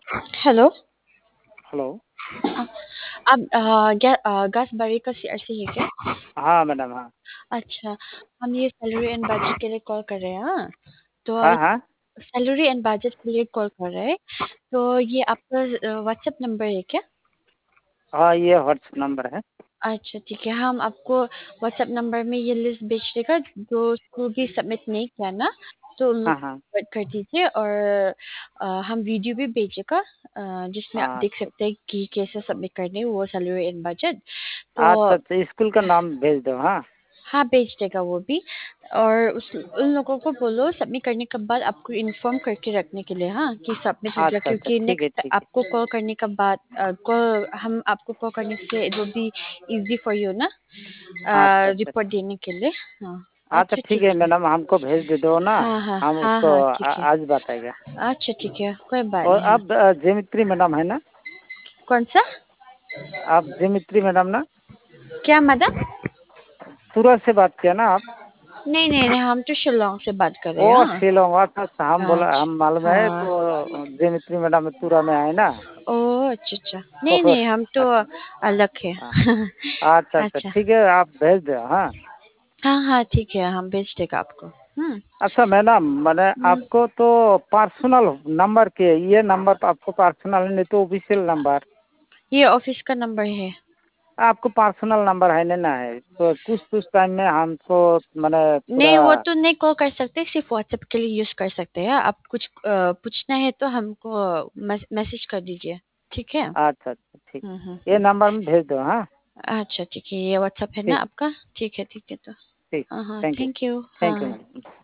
Hello. Hello. अ, आप गसबारी का CRC है क्या? हाँ मैडम, हाँ। अच्छा, हम ये सैलरी एंड बजट के लिए कॉल कर रहे हैं। हाँ, तो हाँ हाँ। सैलरी एंड बजट के लिए कॉल कर रहे हैं। तो ये आपका व्हाट्सएप नंबर है क्या? हाँ, ये व्हाट्सएप नंबर है। अच्छा ठीक है, हम आपको व्हाट्सएप नंबर में ये लिस्ट भेज देगा जो स्कूल भी सबमिट नहीं किया ना, तो उन लोग हाँ हाँ। forward कर दीजिए। और हम वीडियो भी भेजेगा जिसमें आप हाँ देख सकते हैं कि कैसे सबमिट करने हैं वो सैलरी एंड बजट। अच्छा तो अच्छा, स्कूल का नाम भेज दो। हाँ। हाँ, भेज देगा वो भी। और उन लोगों को बोलो सबमिट करने के बाद आपको इन्फॉर्म करके रखने के लिए, हाँ, कि सबमिट हो गया, अच्छा अच्छा, क्योंकि ठीक है नेक्स्ट ठीक है। आपको कॉल करने के बाद कॉल हम आपको कॉल करने से it will be easy for you ना, अच्छा अच्छा। रिपोर्ट देने के लिए। हाँ। अच्छा अच्छा ठीक ठीक है है। मैडम, हमको भेज दे दो ना। हाँ हाँ हम हाँ उसको हाँ ठीक है। आज बताएगा। अच्छा ठीक है, कोई बात और नहीं। आप जिमित्री मैडम है ना? कौन सा? आप जिमित्री मैडम ना? क्या मदद? सूरत से बात किया ना आप? नहीं नहीं नहीं, हम तो शिलोंग से बात कर रहे हैं। ओ हाँ शिलोंग, अच्छा अच्छा, हम हाँ बोला, हम मालूम है हाँ। तो जिमित्री मैडम तुरा में है ना। ओह अच्छा अच्छा, नहीं तो नहीं, हम तो अच्छा। अलग है। हाँ। अच्छा अच्छा, अच्छा। ठीक है, आप भेज दो। हाँ। हाँ हाँ ठीक है, हम भेज देगा आपको। हम्म। अच्छा मैडम, मैंने हम्म, आपको तो पर्सनल नंबर के, ये नंबर तो आपको पर्सनल नहीं तो ऑफिशियल नंबर। ये ऑफिस का नंबर है। आपको पर्सनल नंबर है नहीं ना? है तो कुछ कुछ टाइम में हमको मैंने पूरा। नहीं, वो तो नहीं कॉल कर सकते, सिर्फ व्हाट्सएप के लिए यूज कर सकते हैं। आप कुछ पूछना है तो हमको मैसेज कर दीजिए। ठीक है। अच्छा अच्छा, ठीक। ये हम्म। नंबर में भेज दो। हाँ। अच्छा ठीक है, ये व्हाट्सएप है ना ठीक आपका? ठीक है तो। ठीक। हाँ हाँ, थैंक यू। Thank you. हाँ थैंक यू हाँ। मैडम।